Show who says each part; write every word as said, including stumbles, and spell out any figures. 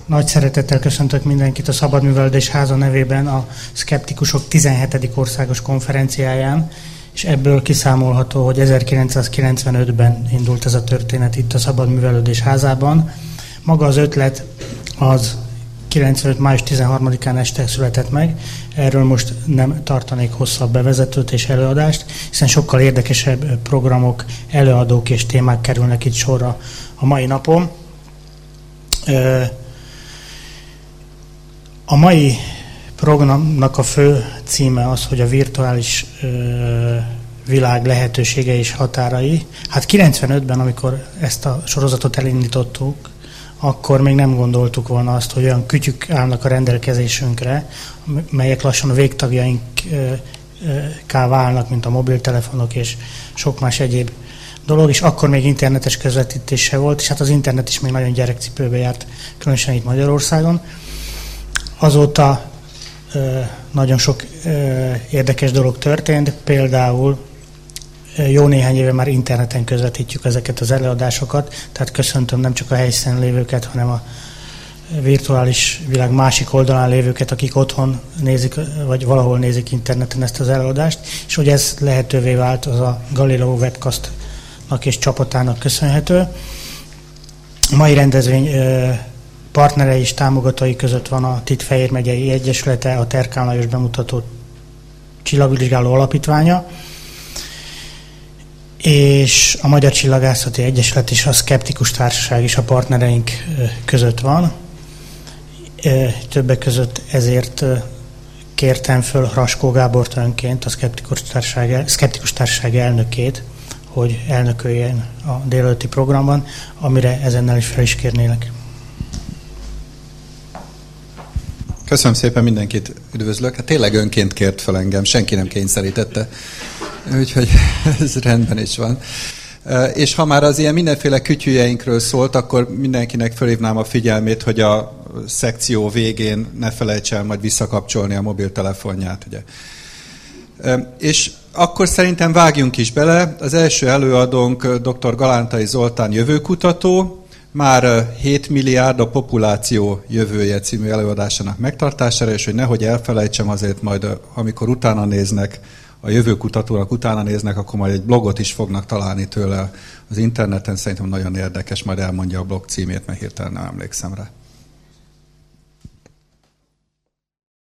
Speaker 1: Nagy szeretettel köszöntök mindenkit a Szabadművelődés Háza nevében a Szkeptikusok tizenhetedik országos konferenciáján, és ebből kiszámolható, hogy ezerkilencszázkilencvenötben indult ez a történet itt a Szabadművelődés Házában. Maga az ötlet az kilencvenöt május tizenharmadikán este született meg, erről most nem tartanék hosszabb bevezetőt és előadást, hiszen sokkal érdekesebb programok, előadók és témák kerülnek itt sorra a mai napon. A mai programnak a fő címe az, hogy a virtuális világ lehetősége és határai. Hát kilencvenötben, amikor ezt a sorozatot elindítottuk, akkor még nem gondoltuk volna azt, hogy olyan kütyük állnak a rendelkezésünkre, melyek lassan a végtagjainká válnak, mint a mobiltelefonok és sok más egyéb dolog, és akkor még internetes közvetítése volt, és hát az internet is még nagyon gyerekcipőbe járt, különösen itt Magyarországon. Azóta ö, nagyon sok ö, érdekes dolog történt, például ö, jó néhány éve már interneten közvetítjük ezeket az előadásokat, tehát köszöntöm nem csak a helyszínen lévőket, hanem a virtuális világ másik oldalán lévőket, akik otthon nézik, vagy valahol nézik interneten ezt az előadást, és hogy ez lehetővé vált, az a Galileo Webcastnak és csapatának köszönhető. A mai rendezvény ö, partnerei és támogatói között van a Tittfehér megyei egyesülete, a Terkán Lajos bemutató csillagvizsgáló alapítványa, és a Magyar Csillagászati Egyesület és a Szkeptikus Társaság is a partnereink között van. Többek között ezért kértem föl Raskó Gábort önként, a Szkeptikus Társaság, Szkeptikus Társaság elnökét, hogy elnököljen a délelőtti programban, amire ezennel is fel is kérnélek.
Speaker 2: Köszönöm szépen, mindenkit üdvözlök. Hát tényleg önként kért fel engem, senki nem kényszerítette. Úgyhogy ez rendben is van. És ha már az ilyen mindenféle kütyüjeinkről szólt, akkor mindenkinek fölhívnám a figyelmét, hogy a szekció végén ne felejts el majd visszakapcsolni a mobiltelefonját. Ugye. És akkor szerintem vágjunk is bele. Az első előadónk dr. Galántai Zoltán jövőkutató, már hét milliárd a populáció jövője című előadásának megtartására, és hogy nehogy elfelejtsem, azért majd, amikor utána néznek, a jövőkutatónak utána néznek, akkor majd egy blogot is fognak találni tőle az interneten. Szerintem nagyon érdekes, majd elmondja a blog címét, mert hirtelen nem emlékszem rá.